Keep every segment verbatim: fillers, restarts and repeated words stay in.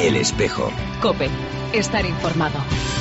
El Espejo. COPE. Estar informado.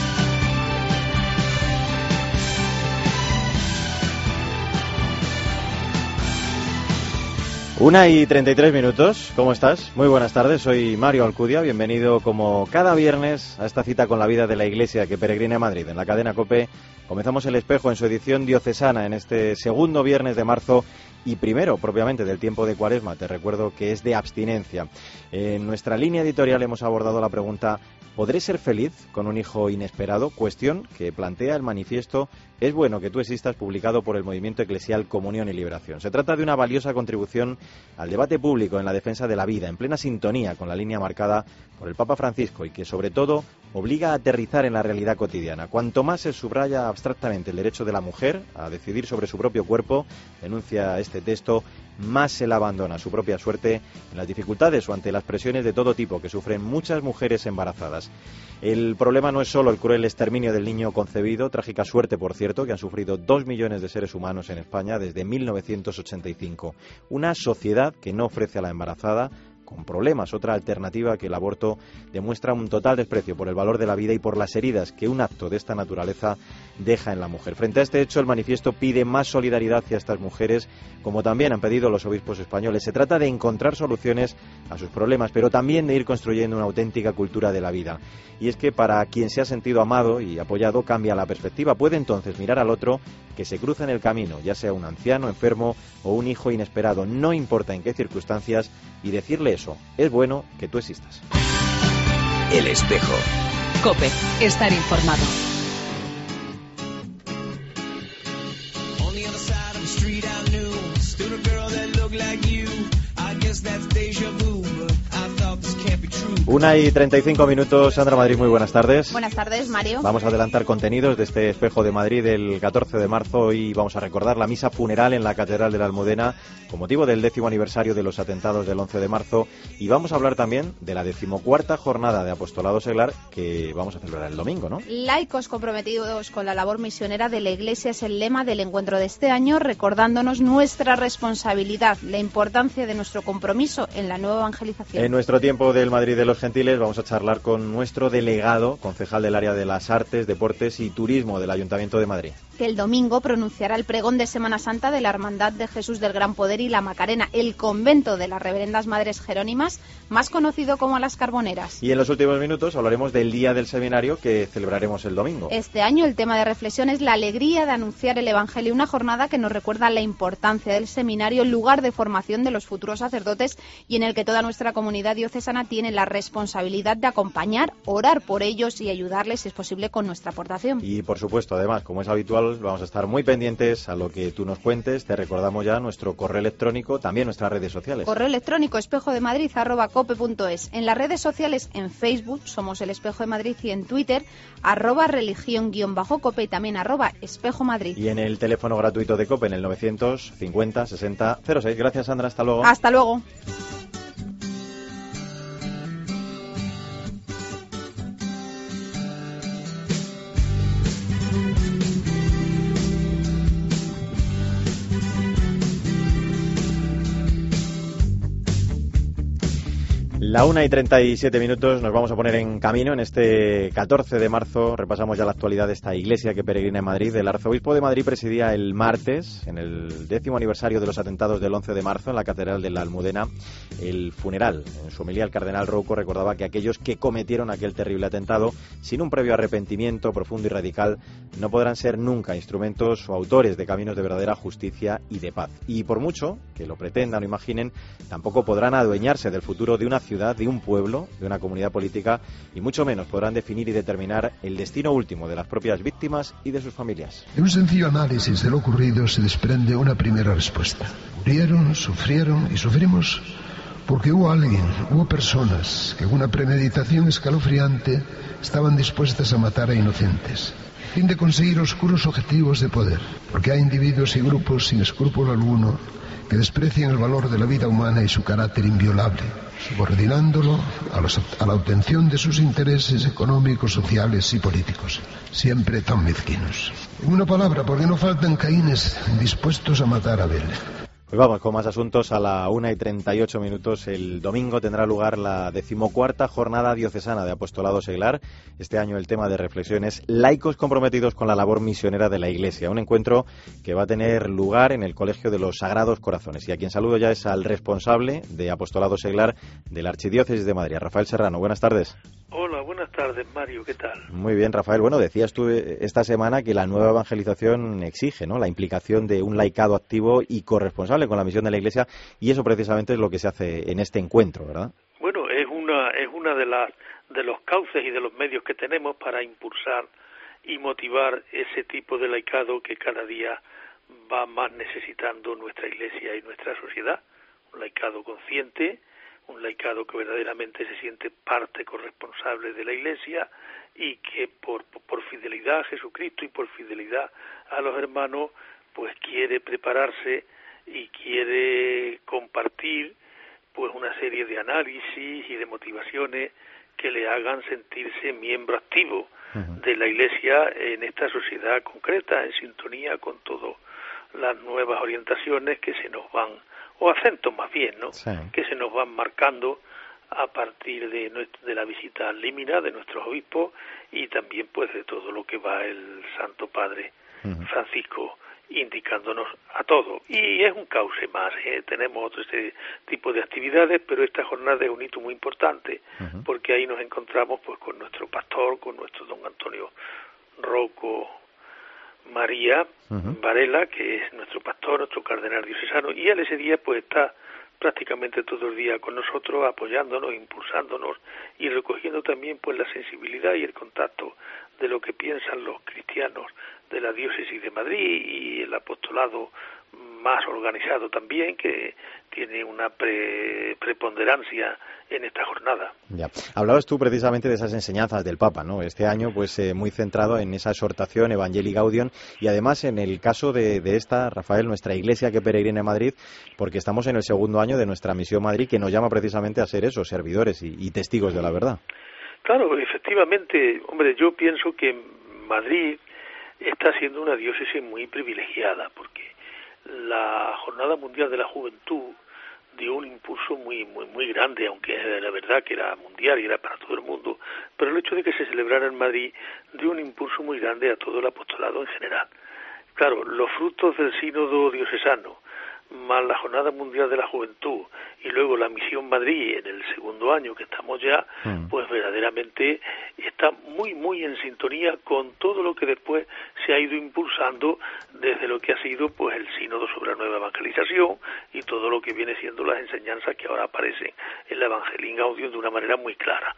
Una y treinta y tres minutos, ¿cómo estás? Muy buenas tardes, soy Mario Alcudia, bienvenido como cada viernes a esta cita con la vida de la Iglesia que peregrina a Madrid. En la cadena COPE comenzamos El Espejo en su edición diocesana en este segundo viernes de marzo y primero propiamente del tiempo de Cuaresma. Te recuerdo que es de abstinencia. En nuestra línea editorial hemos abordado la pregunta: ¿podré ser feliz con un hijo inesperado? Cuestión que plantea el manifiesto Es bueno que tú existas, publicado por el movimiento eclesial Comunión y Liberación. Se trata de una valiosa contribución al debate público en la defensa de la vida, en plena sintonía con la línea marcada por el Papa Francisco y que, sobre todo, obliga a aterrizar en la realidad cotidiana. Cuanto más se subraya abstractamente el derecho de la mujer a decidir sobre su propio cuerpo, denuncia este texto, más se la abandona a su propia suerte en las dificultades o ante las presiones de todo tipo que sufren muchas mujeres embarazadas. El problema no es solo el cruel exterminio del niño concebido, trágica suerte, por cierto, que han sufrido dos millones de seres humanos en España desde mil novecientos ochenta y cinco. Una sociedad que no ofrece a la embarazada con problemas, otra alternativa que el aborto demuestra un total desprecio por el valor de la vida y por las heridas que un acto de esta naturaleza deja en la mujer. Frente a este hecho, el manifiesto pide más solidaridad hacia estas mujeres, como también han pedido los obispos españoles. Se trata de encontrar soluciones a sus problemas, pero también de ir construyendo una auténtica cultura de la vida. Y es que para quien se ha sentido amado y apoyado, cambia la perspectiva. Puede entonces mirar al otro que se cruza en el camino, ya sea un anciano, enfermo o un hijo inesperado, no importa en qué circunstancias, y decirle eso: es bueno que tú existas. El Espejo. COPE. Estar informado. Una y treinta y cinco minutos, Sandra Madrid, muy buenas tardes. Buenas tardes, Mario. Vamos a adelantar contenidos de este Espejo de Madrid del catorce de marzo. Hoy vamos a recordar la misa funeral en la Catedral de la Almudena con motivo del décimo aniversario de los atentados del once de marzo, y vamos a hablar también de la decimocuarta jornada de apostolado seglar que vamos a celebrar el domingo, ¿no? Laicos comprometidos con la labor misionera de la Iglesia es el lema del encuentro de este año, recordándonos nuestra responsabilidad, la importancia de nuestro compromiso en la nueva evangelización. En nuestro tiempo del Madrid de los Gentiles vamos a charlar con nuestro delegado, concejal del área de las Artes, Deportes y Turismo del Ayuntamiento de Madrid, que el domingo pronunciará el pregón de Semana Santa de la Hermandad de Jesús del Gran Poder y la Macarena, el convento de las Reverendas Madres Jerónimas, más conocido como las Carboneras. Y en los últimos minutos hablaremos del Día del Seminario que celebraremos el domingo. Este año el tema de reflexión es la alegría de anunciar el Evangelio, una jornada que nos recuerda la importancia del seminario, lugar de formación de los futuros sacerdotes, y en el que toda nuestra comunidad diocesana tiene la responsabilidad de acompañar, orar por ellos y ayudarles, si es posible, con nuestra aportación. Y por supuesto, además, como es habitual, vamos a estar muy pendientes a lo que tú nos cuentes. Te recordamos ya nuestro correo electrónico, también nuestras redes sociales. Correo electrónico espejodemadrid arroba cope punto es. En las redes sociales, en Facebook somos El Espejo de Madrid, y en Twitter arroba religión guión bajo cope y también arroba espejo madrid. Y en el teléfono gratuito de COPE en el novecientos cincuenta sesenta cero seis. Gracias, Sandra, hasta luego. Hasta luego. La una y treinta y siete minutos, nos vamos a poner en camino en este catorce de marzo. Repasamos ya la actualidad de esta iglesia que peregrina en Madrid. El arzobispo de Madrid presidía el martes, en el décimo aniversario de los atentados del once de marzo, en la Catedral de la Almudena, el funeral. En su homilía, el cardenal Rouco recordaba que aquellos que cometieron aquel terrible atentado, sin un previo arrepentimiento profundo y radical, no podrán ser nunca instrumentos o autores de caminos de verdadera justicia y de paz. Y por mucho que lo pretendan o imaginen, tampoco podrán adueñarse del futuro de una ciudad, de un pueblo, de una comunidad política, y mucho menos podrán definir y determinar el destino último de las propias víctimas y de sus familias. De un sencillo análisis de lo ocurrido se desprende una primera respuesta. Murieron, sufrieron y sufrimos porque hubo alguien, hubo personas que con una premeditación escalofriante estaban dispuestas a matar a inocentes, a fin de conseguir oscuros objetivos de poder, porque hay individuos y grupos sin escrúpulo alguno que desprecian el valor de la vida humana y su carácter inviolable, subordinándolo a, los, a la obtención de sus intereses económicos, sociales y políticos, siempre tan mezquinos. En una palabra, porque no faltan caínes dispuestos a matar a Abel. Pues vamos con más asuntos. A la una y treinta y ocho minutos el domingo tendrá lugar la decimocuarta jornada diocesana de Apostolado Seglar. Este año el tema de reflexión es laicos comprometidos con la labor misionera de la Iglesia. Un encuentro que va a tener lugar en el Colegio de los Sagrados Corazones. Y a quien saludo ya es al responsable de Apostolado Seglar de la Archidiócesis de Madrid, Rafael Serrano. Buenas tardes. Hola, buenas tardes, Mario, ¿qué tal? Muy bien, Rafael. Bueno, decías tú esta semana que la nueva evangelización exige, ¿no?, la implicación de un laicado activo y corresponsable con la misión de la Iglesia, y eso precisamente es lo que se hace en este encuentro, ¿verdad? Bueno, es una es una de las de los cauces y de los medios que tenemos para impulsar y motivar ese tipo de laicado que cada día va más necesitando nuestra Iglesia y nuestra sociedad. Un laicado consciente, un laicado que verdaderamente se siente parte corresponsable de la Iglesia y que por, por fidelidad a Jesucristo y por fidelidad a los hermanos, pues quiere prepararse y quiere compartir pues una serie de análisis y de motivaciones que le hagan sentirse miembro activo uh-huh. de la Iglesia en esta sociedad concreta, en sintonía con todas las nuevas orientaciones que se nos van, o acentos más bien, ¿no? Sí. Que se nos van marcando a partir de, nuestra, de la visita al Límina de nuestros obispos y también pues de todo lo que va el Santo Padre uh-huh. Francisco indicándonos a todos. Y es un cauce más, ¿eh? Tenemos otro este tipo de actividades, pero esta jornada es un hito muy importante uh-huh. porque ahí nos encontramos pues con nuestro pastor, con nuestro don Antonio Rocco María uh-huh. Varela, que es nuestro pastor, nuestro cardenal diocesano, y él ese día pues está prácticamente todo el día con nosotros, apoyándonos, impulsándonos y recogiendo también pues la sensibilidad y el contacto de lo que piensan los cristianos de la diócesis de Madrid y el apostolado más organizado también, que tiene una pre, preponderancia en esta jornada. Ya. Hablabas tú precisamente de esas enseñanzas del Papa, ¿no? Este año pues eh, muy centrado en esa exhortación Evangelii Gaudium, y además en el caso de, de esta, Rafael, nuestra Iglesia que peregrina en Madrid, porque estamos en el segundo año de nuestra misión Madrid, que nos llama precisamente a ser esos servidores y, y testigos de la verdad. Claro, efectivamente, hombre, yo pienso que Madrid está siendo una diócesis muy privilegiada, porque la Jornada Mundial de la Juventud dio un impulso muy muy muy grande, aunque la verdad que era mundial y era para todo el mundo, pero el hecho de que se celebrara en Madrid dio un impulso muy grande a todo el apostolado en general. Claro, los frutos del sínodo diocesano, más la Jornada Mundial de la Juventud y luego la Misión Madrid en el segundo año que estamos ya, mm. pues verdaderamente está muy muy en sintonía con todo lo que después se ha ido impulsando desde lo que ha sido pues el sínodo sobre la nueva evangelización y todo lo que viene siendo las enseñanzas que ahora aparecen en la Evangelii Gaudium de una manera muy clara,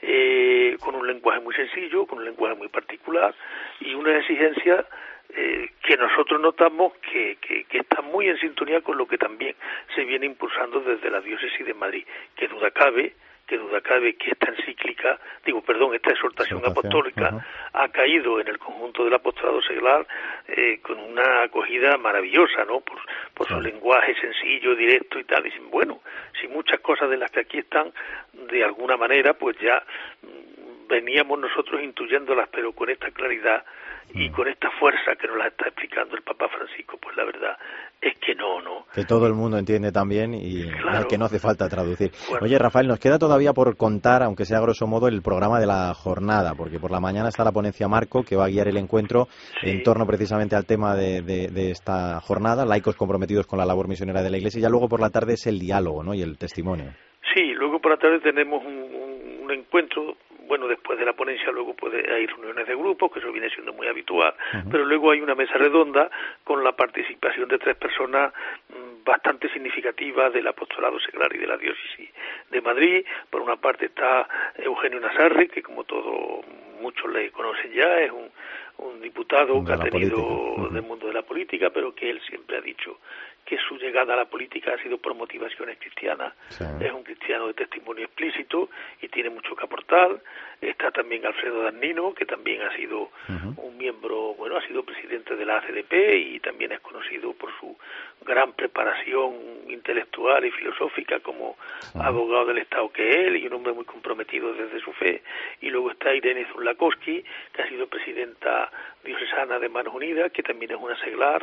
eh, con un lenguaje muy sencillo, con un lenguaje muy particular y una exigencia Eh, que nosotros notamos que, que, que está muy en sintonía con lo que también se viene impulsando desde la diócesis de Madrid. Que duda cabe, que duda cabe que esta encíclica, digo, perdón, esta exhortación, exhortación apostólica uh-huh. ha caído en el conjunto del apostolado seglar eh, con una acogida maravillosa, ¿no? Por, por sí. su lenguaje sencillo, directo y tal. Dicen, bueno, si muchas cosas de las que aquí están, de alguna manera, pues ya mmm, veníamos nosotros intuyéndolas, pero con esta claridad y con esta fuerza que nos la está explicando el Papa Francisco, pues la verdad es que no, ¿no? Que todo el mundo entiende también y claro. que no hace falta traducir. Bueno. Oye, Rafael, nos queda todavía por contar, aunque sea a grosso modo, el programa de la jornada, porque por la mañana está la ponencia Marco, que va a guiar el encuentro sí. en torno precisamente al tema de, de, de esta jornada, laicos comprometidos con la labor misionera de la Iglesia, y ya luego por la tarde es el diálogo, ¿no?, y el testimonio. Sí, luego por la tarde tenemos un, un, un encuentro. Bueno, después de la ponencia luego puede hay reuniones de grupos, que eso viene siendo muy habitual, uh-huh. pero luego hay una mesa redonda con la participación de tres personas mmm, bastante significativas del apostolado seglar y de la diócesis de Madrid. Por una parte está Eugenio Nazarre, que como todos muchos le conocen ya, es un, un diputado de que ha tenido uh-huh. del mundo de la política, pero que él siempre ha dicho que su llegada a la política ha sido por motivaciones cristianas. Sí. Es un cristiano de testimonio explícito y tiene mucho que aportar. Está también Alfredo Dagnino, que también ha sido uh-huh. un miembro, bueno, ha sido presidente de la A C D P y también es conocido por su gran preparación intelectual y filosófica como uh-huh. abogado del Estado que es él y un hombre muy comprometido desde su fe. Y luego está Irene Zurlakowski, que ha sido presidenta diocesana de Manos Unidas, que también es una seglar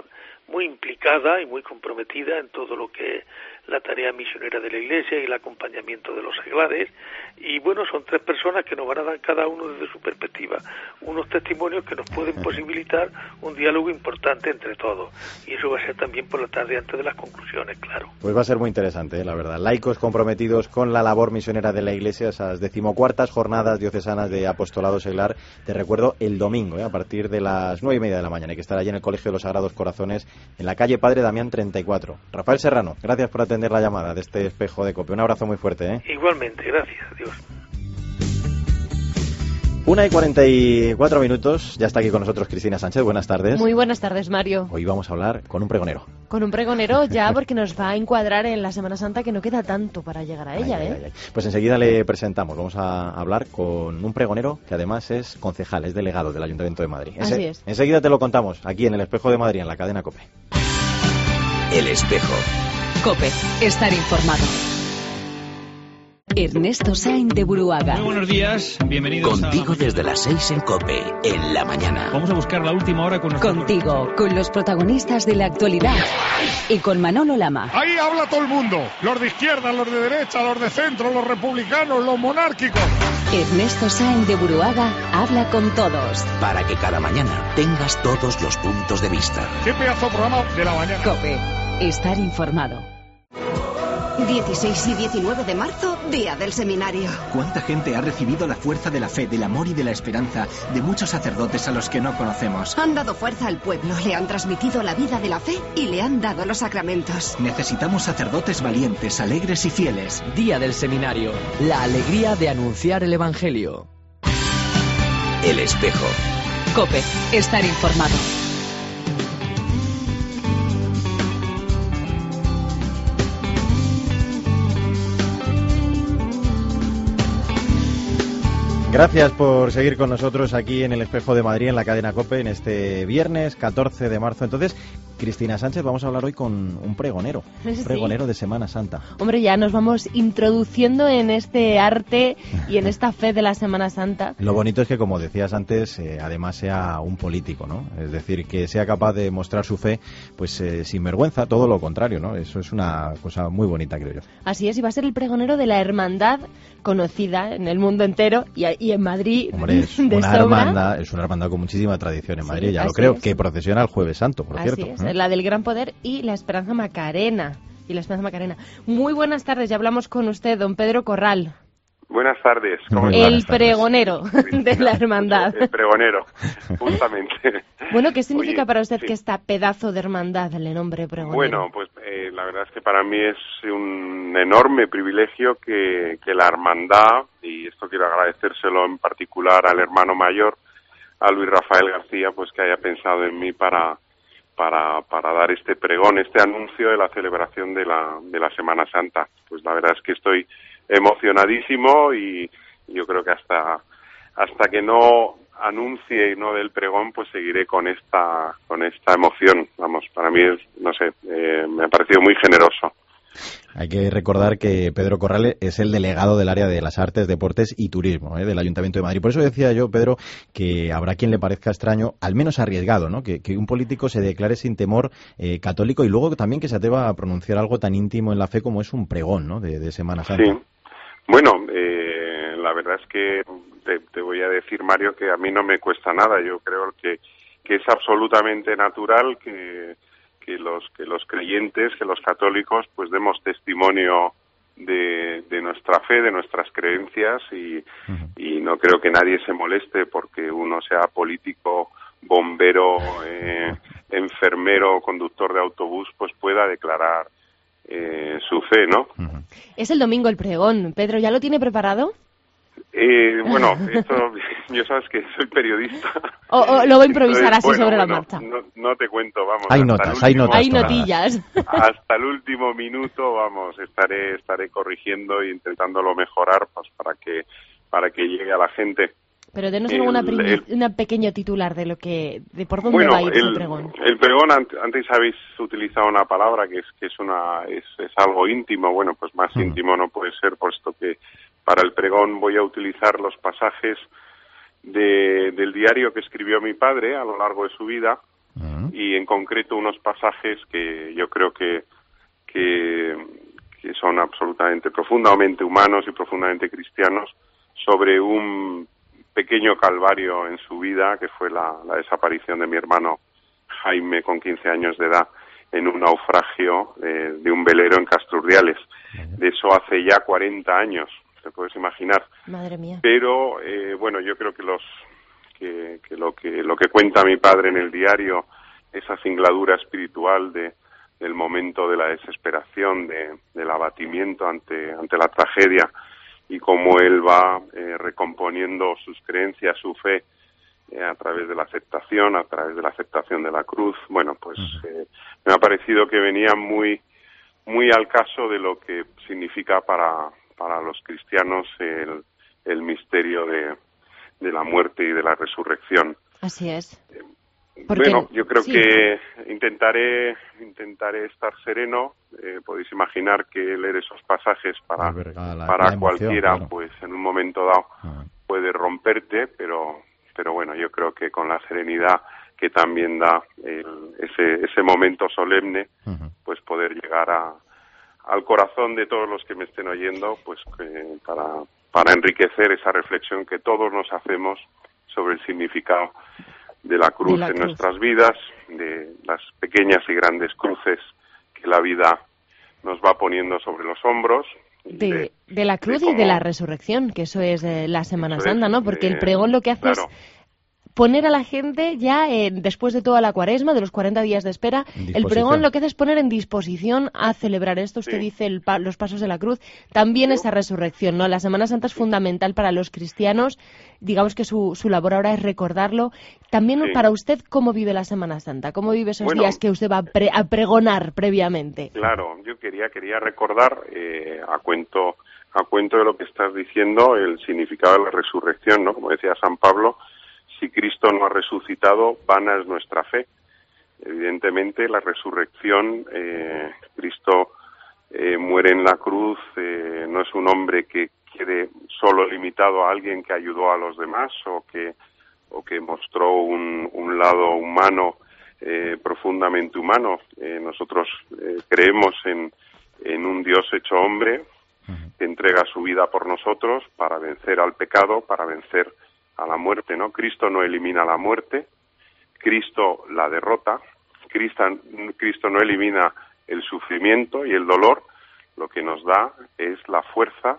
muy implicada y muy comprometida en todo lo que es la tarea misionera de la Iglesia y el acompañamiento de los seglares. Y bueno, son tres personas que nos van a dar cada uno desde su perspectiva unos testimonios que nos pueden posibilitar un diálogo importante entre todos. Y eso va a ser también por la tarde antes de las conclusiones, claro. Pues va a ser muy interesante, ¿eh? La verdad. Laicos comprometidos con la labor misionera de la Iglesia, esas decimocuartas jornadas diocesanas de apostolado seglar. Te recuerdo el domingo, ¿eh? A partir de las nueve y media de la mañana. Hay que estar allí en el Colegio de los Sagrados Corazones, en la calle Padre Damián treinta y cuatro. Rafael Serrano, gracias por atender la llamada de este espejo de COPE. Un abrazo muy fuerte, ¿eh? Igualmente, gracias. Adiós. Una y cuarenta y cuatro minutos, ya está aquí con nosotros Cristina Sánchez, buenas tardes. Muy buenas tardes, Mario. Hoy vamos a hablar con un pregonero. Con un pregonero ya, porque nos va a encuadrar en la Semana Santa, que no queda tanto para llegar a ella, ay, ¿eh? Ay, ay. Pues enseguida le presentamos, vamos a hablar con un pregonero que además es concejal, es delegado del Ayuntamiento de Madrid. Ense- Así es. Enseguida te lo contamos, aquí en el Espejo de Madrid, en la cadena COPE. El espejo. COPE, estar informado. Ernesto Sainz de Buruaga. Muy buenos días, bienvenidos Contigo a... desde las seis en COPE, en la mañana. Vamos a buscar la última hora con nuestro... Contigo, con los protagonistas de la actualidad. Y con Manolo Lama. Ahí habla todo el mundo. Los de izquierda, los de derecha, los de centro, los republicanos, los monárquicos. Ernesto Sainz de Buruaga habla con todos. Para que cada mañana tengas todos los puntos de vista. Qué pedazo de programa de la mañana. COPE, estar informado. dieciséis y diecinueve de marzo, Día del Seminario. ¿Cuánta gente ha recibido la fuerza de la fe, del amor y de la esperanza de muchos sacerdotes a los que no conocemos? Han dado fuerza al pueblo, le han transmitido la vida de la fe y le han dado los sacramentos. Necesitamos sacerdotes valientes, alegres y fieles. Día del Seminario, la alegría de anunciar el Evangelio. El espejo. COPE, estar informado. Gracias por seguir con nosotros aquí en el Espejo de Madrid, en la cadena COPE, en este viernes catorce de marzo. Entonces, Cristina Sánchez, vamos a hablar hoy con un pregonero, un Sí. pregonero de Semana Santa. Hombre, ya nos vamos introduciendo en este arte y en esta fe de la Semana Santa. Lo bonito es que, como decías antes, eh, además sea un político, ¿no? Es decir, que sea capaz de mostrar su fe, pues eh, sin vergüenza, todo lo contrario, ¿no? Eso es una cosa muy bonita, creo yo. Así es, y va a ser el pregonero de la hermandad conocida en el mundo entero y, y en Madrid. Hombre, es de una sobra. hermandad, es una hermandad con muchísima tradición en Madrid, Sí, ya lo así creo, es. que procesiona el Jueves Santo, por Así cierto. es, ¿eh? la del Gran Poder y la Esperanza Macarena. Y la Esperanza Macarena. Muy buenas tardes, ya hablamos con usted, don Pedro Corral. Buenas tardes. ¿Cómo Muy estás? El buenas tardes. pregonero de la hermandad. El pregonero, justamente. Bueno, ¿qué significa Oye, para usted sí. que esta pedazo de hermandad le nombre pregonero? Bueno, pues eh, la verdad es que para mí es un enorme privilegio que, que la hermandad, y esto quiero agradecérselo en particular al hermano mayor, a Luis Rafael García, pues que haya pensado en mí para, para, para dar este pregón, este anuncio de la celebración de la, de la Semana Santa. Pues la verdad es que estoy emocionadísimo y yo creo que hasta hasta que no anuncie y no dé el pregón, pues seguiré con esta con esta emoción. Vamos, para mí es, no sé, eh, me ha parecido muy generoso. Hay que recordar que Pedro Corral es el delegado del área de las artes, deportes y turismo, ¿eh? del Ayuntamiento de Madrid. Por eso decía yo, Pedro, que habrá quien le parezca extraño, al menos arriesgado, ¿no? Que, que un político se declare sin temor eh, católico y luego también que se atreva a pronunciar algo tan íntimo en la fe como es un pregón, ¿no? de, de Semana Santa. Sí. Bueno, eh, la verdad es que te, te voy a decir, Mario, que a mí no me cuesta nada. Yo creo que, que es absolutamente natural que, que los que los creyentes, que los católicos, pues demos testimonio de, de nuestra fe, de nuestras creencias y, uh-huh. y no creo que nadie se moleste porque uno sea político, bombero, eh, enfermero, conductor de autobús, pues pueda declarar Eh, su fe, ¿no? Uh-huh. Es el domingo el pregón. Pedro, ¿ya lo tiene preparado? Eh, bueno, esto, yo sabes que soy periodista. O, o lo voy a improvisar Entonces, así bueno, sobre bueno, la marcha. No, no te cuento, vamos. Hay hasta notas, el hay último, notas. Hay notillas. Hasta el último minuto, vamos, estaré estaré corrigiendo e intentándolo mejorar, pues para que para que llegue a la gente. Pero denos el, alguna el, una pequeño titular de lo que de por dónde bueno, va a ir el, ese pregón. El pregón, antes habéis utilizado una palabra que es que es una es, es algo íntimo. Bueno, pues más uh-huh. íntimo no puede ser, puesto que para el pregón voy a utilizar los pasajes de, del diario que escribió mi padre a lo largo de su vida uh-huh. y en concreto unos pasajes que yo creo que, que, que son absolutamente, profundamente humanos y profundamente cristianos, sobre un pequeño calvario en su vida, que fue la, la desaparición de mi hermano Jaime con quince años de edad en un naufragio eh, de un velero en Casturdiales. De eso hace ya cuarenta años, te puedes imaginar. Madre mía. Pero eh, bueno, yo creo que los que, que lo que lo que cuenta mi padre en el diario, esa singladura espiritual de del momento de la desesperación, de, del abatimiento ante ante la tragedia, y cómo él va eh, recomponiendo sus creencias, su fe, eh, a través de la aceptación, a través de la aceptación de la cruz. Bueno, pues eh, me ha parecido que venía muy muy al caso de lo que significa para para los cristianos el, el misterio de, de la muerte y de la resurrección. Así es. Porque, bueno, yo creo sí. que intentaré intentaré estar sereno. Eh, podéis imaginar que leer esos pasajes para la, para la emoción, cualquiera, claro. pues en un momento dado uh-huh. puede romperte, pero pero bueno, yo creo que con la serenidad que también da el, ese ese momento solemne, uh-huh. pues poder llegar a al corazón de todos los que me estén oyendo, pues que para para enriquecer esa reflexión que todos nos hacemos sobre el significado de la cruz, de la cruz en nuestras vidas, de las pequeñas y grandes cruces que la vida nos va poniendo sobre los hombros. De, de, de la cruz de cómo, y de la resurrección, que eso es eh, la Semana Santa, ¿no? Porque eh, el pregón lo que hace claro. es poner a la gente ya, eh, después de toda la cuaresma, de los cuarenta días de espera, el pregón lo que hace es poner en disposición a celebrar esto. Usted sí. dice el pa los pasos de la cruz, también sí. esa resurrección, ¿no? La Semana Santa es fundamental para los cristianos, digamos que su, su labor ahora es recordarlo. También sí. para usted, ¿cómo vive la Semana Santa? ¿Cómo vive esos bueno, días que usted va a, pre a pregonar previamente? Claro, yo quería, quería recordar, eh, a cuento, a cuento de lo que estás diciendo, el significado de la resurrección, ¿no? Como decía San Pablo, si Cristo no ha resucitado, vana es nuestra fe. Evidentemente, la resurrección, eh, Cristo eh, muere en la cruz, eh, no es un hombre que quede solo limitado a alguien que ayudó a los demás o que, o que mostró un, un lado humano, eh, profundamente humano. Eh, nosotros eh, creemos en, en un Dios hecho hombre que entrega su vida por nosotros para vencer al pecado, para vencer a la muerte, ¿no? Cristo no elimina la muerte, Cristo la derrota, Cristo, Cristo no elimina el sufrimiento y el dolor, lo que nos da es la fuerza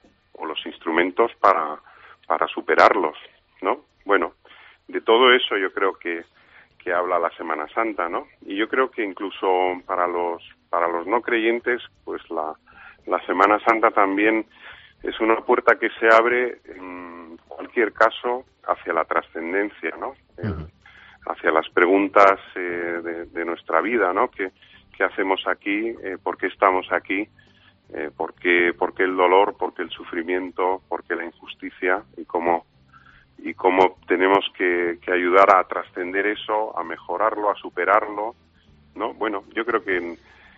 o los instrumentos para, para superarlos, ¿no? Bueno, de todo eso yo creo que, que habla la Semana Santa, ¿no? Y yo creo que incluso para los, para los no creyentes, pues la, la Semana Santa también es una puerta que se abre en cualquier caso hacia la trascendencia, ¿no? El, hacia las preguntas eh, de, de nuestra vida, ¿no? ¿Qué, qué hacemos aquí? Eh, ¿Por qué estamos aquí? Eh, ¿por qué, por qué el dolor? ¿Por qué el sufrimiento? ¿Por qué la injusticia? Y cómo, y cómo tenemos que, que ayudar a trascender eso, a mejorarlo, a superarlo, ¿no? Bueno, yo creo que,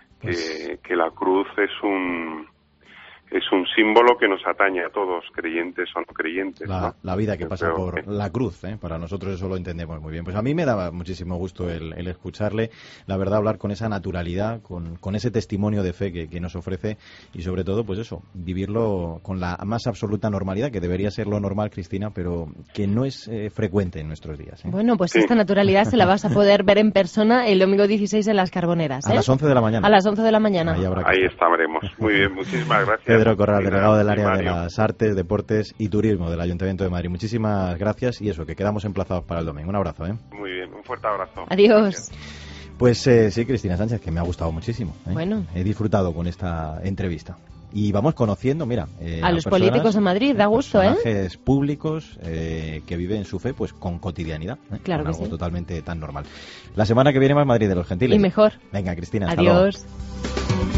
que, que la cruz es un... es un símbolo que nos atañe a todos, creyentes o no creyentes, la, ¿no? La vida que Yo pasa creo por que... la cruz, ¿eh? Para nosotros eso lo entendemos muy bien. Pues a mí me daba muchísimo gusto el, el escucharle, la verdad, hablar con esa naturalidad, con, con ese testimonio de fe que, que nos ofrece y sobre todo, pues eso, vivirlo con la más absoluta normalidad, que debería ser lo normal, Cristina, pero que no es eh, frecuente en nuestros días, ¿eh? Bueno, pues sí. Esta naturalidad se la vas a poder ver en persona el domingo dieciséis en Las Carboneras, ¿eh? A las once de la mañana. A las once de la mañana. Ahí, Ahí estaremos. Muy bien, muchísimas gracias. Pedro Corral, delegado del área de las Artes, Deportes y Turismo del Ayuntamiento de Madrid. Muchísimas gracias y eso, que quedamos emplazados para el domingo. Un abrazo, ¿eh? Muy bien, un fuerte abrazo. Adiós. Gracias. Pues eh, sí, Cristina Sánchez, que me ha gustado muchísimo, ¿eh? Bueno. He disfrutado con esta entrevista. Y vamos conociendo, mira... Eh, a, a los personas, políticos de Madrid, da gusto, ¿eh? Personajes públicos eh, que viven su fe pues con cotidianidad, ¿eh? Claro con que algo sí. totalmente tan normal. La semana que viene más Madrid de los Gentiles. Y mejor. Venga, Cristina, hasta Adiós. luego.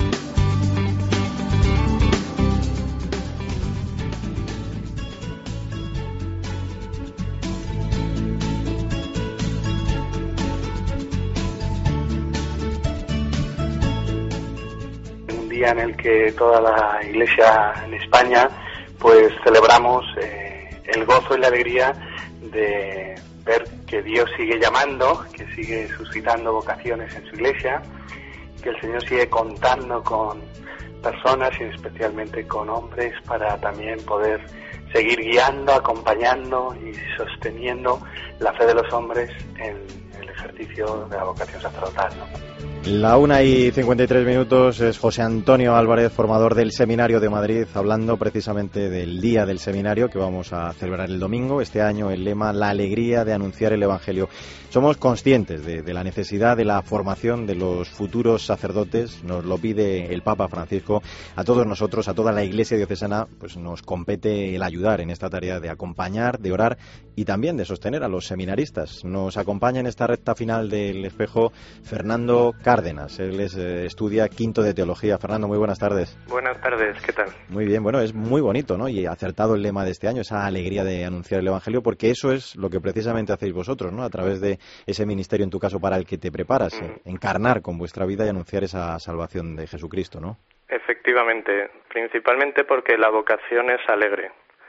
En el que toda la Iglesia en España pues celebramos eh, el gozo y la alegría de ver que que Dios sigue llamando, que sigue suscitando vocaciones en su iglesia, que el Señor sigue contando con personas y especialmente con hombres para también poder seguir guiando, acompañando y sosteniendo la fe de los hombres en el ejercicio de la vocación sacerdotal, ¿no? La una y cincuenta y tres minutos es José Antonio Álvarez, formador del Seminario de Madrid, hablando precisamente del día del seminario que vamos a celebrar el domingo. Este año el lema, la alegría de anunciar el Evangelio. Somos conscientes de, de la necesidad de la formación de los futuros sacerdotes, nos lo pide el Papa Francisco. A todos nosotros, a toda la Iglesia diocesana, pues nos compete el ayudar en esta tarea de acompañar, de orar y también de sostener a los seminaristas. Nos acompaña en esta recta final del espejo Fernando Cárdenas. Él es, eh, estudia quinto de teología. Fernando, muy buenas tardes. Buenas tardes, ¿qué tal? Muy bien, bueno, es muy bonito, ¿no? Y acertado el lema de este año, esa alegría de anunciar el Evangelio, porque eso es lo que precisamente hacéis vosotros, ¿no? A través de ese ministerio, en tu caso, para el que te preparas, mm. eh, encarnar con vuestra vida y anunciar esa salvación de Jesucristo, ¿no? Efectivamente, principalmente porque la vocación es alegre.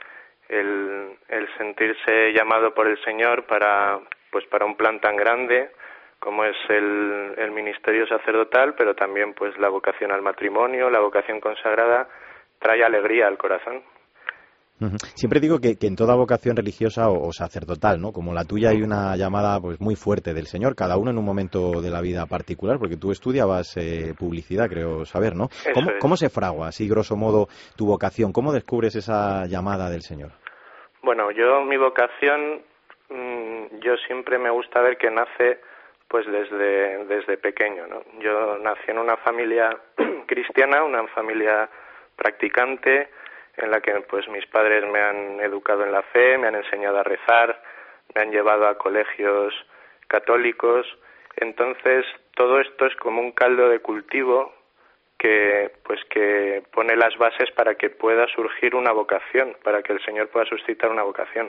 El, el sentirse llamado por el Señor para, pues para un plan tan grande como es el, el ministerio sacerdotal, pero también pues la vocación al matrimonio, la vocación consagrada, trae alegría al corazón. Uh-huh. Siempre digo que, que en toda vocación religiosa o, o sacerdotal, ¿no? Como la tuya, hay una llamada pues muy fuerte del Señor, cada uno en un momento de la vida particular, porque tú estudiabas eh, publicidad, creo saber, ¿no? ¿Cómo, es. ¿Cómo se fragua, así grosso modo, tu vocación? ¿Cómo descubres esa llamada del Señor? Bueno, yo mi vocación, mmm, yo siempre me gusta ver que nace pues desde desde pequeño, ¿no? Yo nací en una familia cristiana, una familia practicante, en la que pues mis padres me han educado en la fe, me han enseñado a rezar, me han llevado a colegios católicos. Entonces todo esto es como un caldo de cultivo que pues que pone las bases para que pueda surgir una vocación, para que el Señor pueda suscitar una vocación.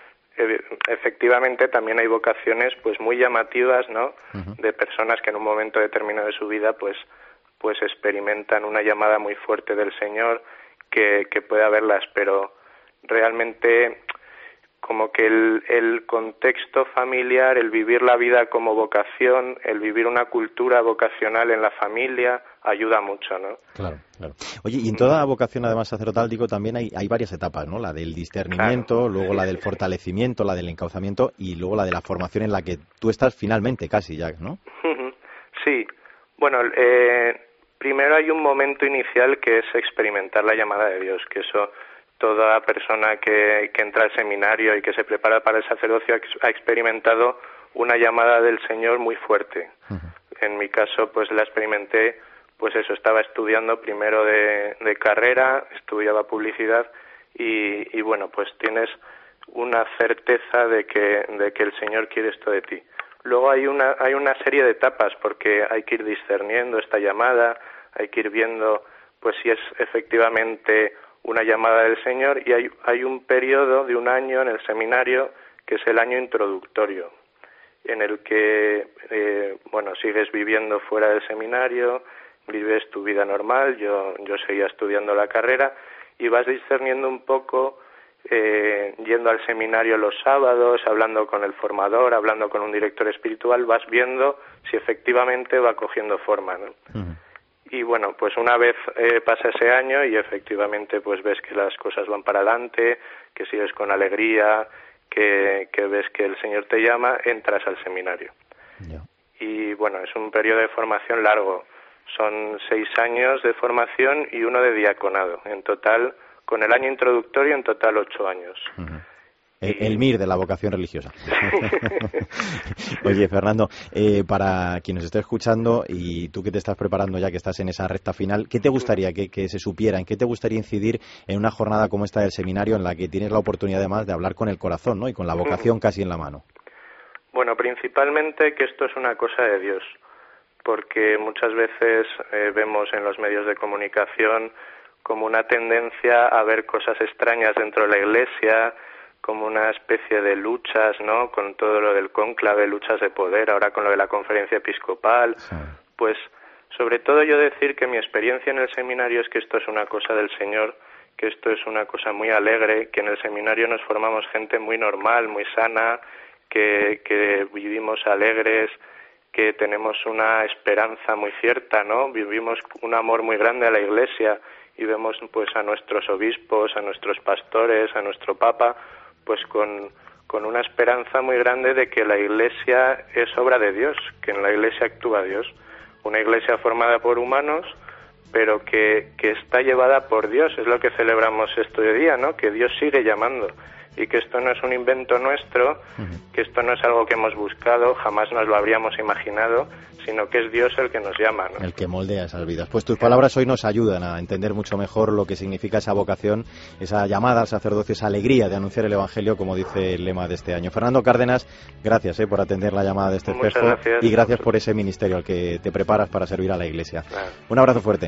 Efectivamente también hay vocaciones pues muy llamativas, ¿no? Uh-huh. De personas que en un momento determinado de su vida pues pues experimentan una llamada muy fuerte del Señor que, que puede haberlas, pero realmente como que el, el contexto familiar, el vivir la vida como vocación, el vivir una cultura vocacional en la familia, ayuda mucho, ¿no? Claro, claro. Oye, y en toda vocación, además sacerdotal, digo, también hay, hay varias etapas, ¿no? La del discernimiento, claro. Luego la del fortalecimiento, la del encauzamiento y luego la de la formación en la que tú estás finalmente casi ya, ¿no? Sí. Bueno, eh, primero hay un momento inicial que es experimentar la llamada de Dios, que eso toda persona que, que entra al seminario y que se prepara para el sacerdocio ha experimentado una llamada del Señor muy fuerte. Uh-huh. En mi caso, pues la experimenté, pues eso, estaba estudiando primero de, de carrera, estudiaba publicidad y, y bueno, pues tienes una certeza de que, de que el Señor quiere esto de ti. Luego hay una, hay una serie de etapas porque hay que ir discerniendo esta llamada, hay que ir viendo pues si es efectivamente una llamada del Señor y hay, hay un periodo de un año en el seminario que es el año introductorio, en el que, eh, bueno, sigues viviendo fuera del seminario, vives tu vida normal, yo, yo seguía estudiando la carrera y vas discerniendo un poco, eh, yendo al seminario los sábados, hablando con el formador, hablando con un director espiritual, vas viendo si efectivamente va cogiendo forma, ¿no? Uh-huh. Y bueno, pues una vez eh, pasa ese año y efectivamente pues ves que las cosas van para adelante, que sigues con alegría, que, que ves que el Señor te llama, entras al seminario. Yeah. Y bueno, es un periodo de formación largo. Son seis años de formación y uno de diaconado. En total, con el año introductorio, en total ocho años. Uh-huh. El, el M I R de la vocación religiosa. Oye, Fernando, eh, para quien nos esté escuchando y tú que te estás preparando ya, que estás en esa recta final, ¿qué te gustaría que, que se supiera? ¿En qué te gustaría incidir en una jornada como esta del seminario en la que tienes la oportunidad además de hablar con el corazón, ¿no? Y con la vocación casi en la mano? Bueno, principalmente que esto es una cosa de Dios, porque muchas veces eh, vemos en los medios de comunicación como una tendencia a ver cosas extrañas dentro de la Iglesia, como una especie de luchas, ¿no? Con todo lo del cónclave, luchas de poder, ahora con lo de la conferencia episcopal, sí. Pues sobre todo yo decir que mi experiencia en el seminario es que esto es una cosa del Señor, que esto es una cosa muy alegre, que en el seminario nos formamos gente muy normal, muy sana, que, que vivimos alegres, que tenemos una esperanza muy cierta, ¿no? Vivimos un amor muy grande a la Iglesia y vemos pues a nuestros obispos, a nuestros pastores, a nuestro Papa, pues con, con una esperanza muy grande de que la Iglesia es obra de Dios, que en la Iglesia actúa Dios. Una Iglesia formada por humanos, pero que, que está llevada por Dios, es lo que celebramos este día, ¿no? Que Dios sigue llamando y que esto no es un invento nuestro, que esto no es algo que hemos buscado, jamás nos lo habríamos imaginado, sino que es Dios el que nos llama, ¿no? El que moldea esas vidas. Pues tus palabras hoy nos ayudan a entender mucho mejor lo que significa esa vocación, esa llamada al sacerdocio, esa alegría de anunciar el Evangelio, como dice el lema de este año. Fernando Cárdenas, gracias eh, por atender la llamada de este Muchas espejo gracias. Y gracias por ese ministerio al que te preparas para servir a la Iglesia. Claro. Un abrazo fuerte.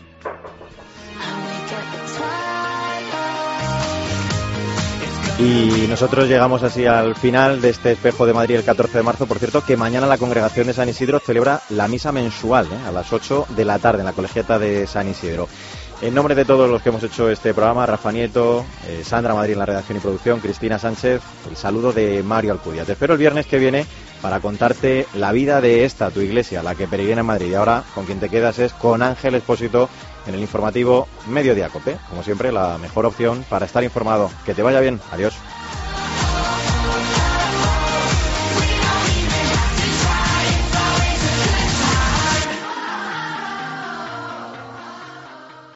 Y nosotros llegamos así al final de este Espejo de Madrid el catorce de marzo. Por cierto, que mañana la Congregación de San Isidro celebra la misa mensual, ¿eh? a las ocho de la tarde en la Colegiata de San Isidro. En nombre de todos los que hemos hecho este programa, Rafa Nieto, eh, Sandra Madrid en la redacción y producción, Cristina Sánchez, el saludo de Mario Alcudia. Te espero el viernes que viene para contarte la vida de esta, tu iglesia, la que peregrina en Madrid. Y ahora con quien te quedas es con Ángel Expósito en el informativo Mediodía Cope. Como siempre, la mejor opción para estar informado. Que te vaya bien. Adiós.